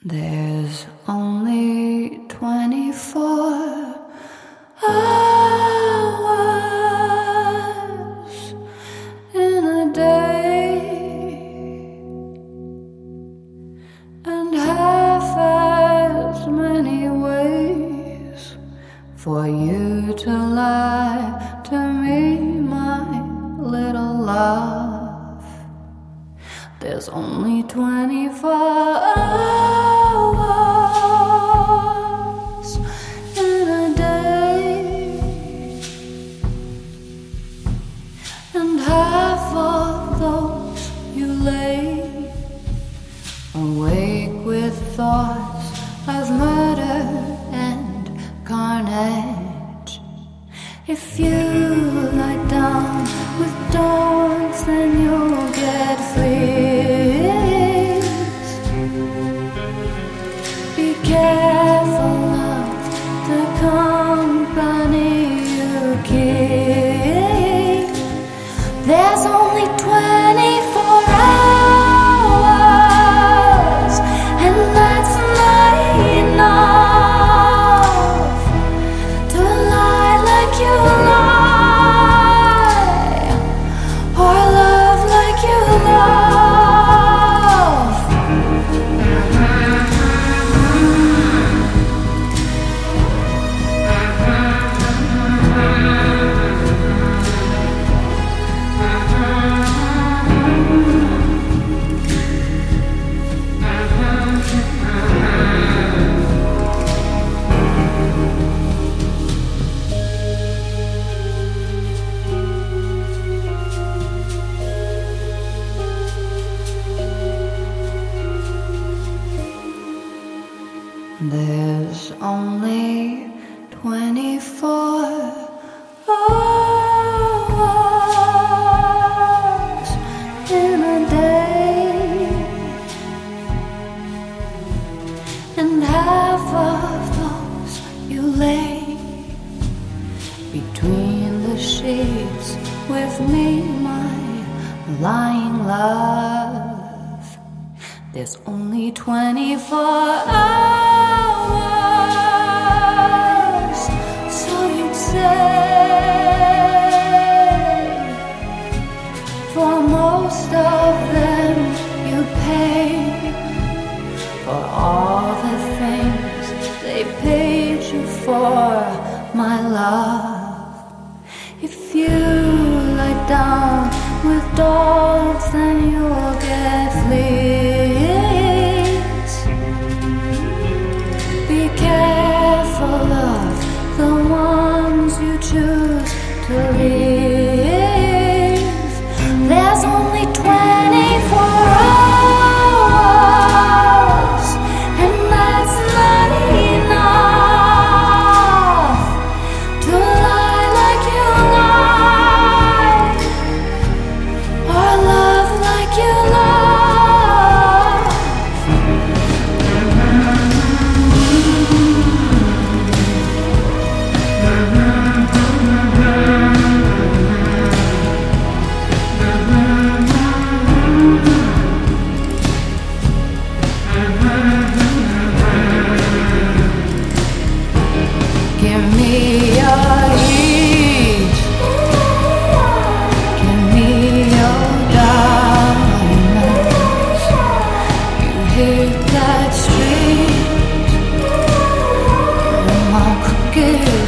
There's only 24 hours in a day, and half as many ways for you to lie to me, my little love. There's only 24 hours in a day, and half of those you lay awake with thoughts of murder and carnage. If you lie down with dogs, then you'll get fleas. Be careful of the company you keep. There's only 24 hours, and that's not enough to lie like you lie, or love like you love. There's only 24 hours in a day, and half of those you lay between the sheets with me, my lying love. There's only 24 hours, so you'd say. For most of them you pay for all the things they paid you for, my love. If you lie down with dogs, then you'll get fleas. Be careful of the ones you choose to leave. There's only 24 hours, and that's not enough to lie like you lie, or love like you love. Give me your heat, give me your diamonds. You hit that street with my crooked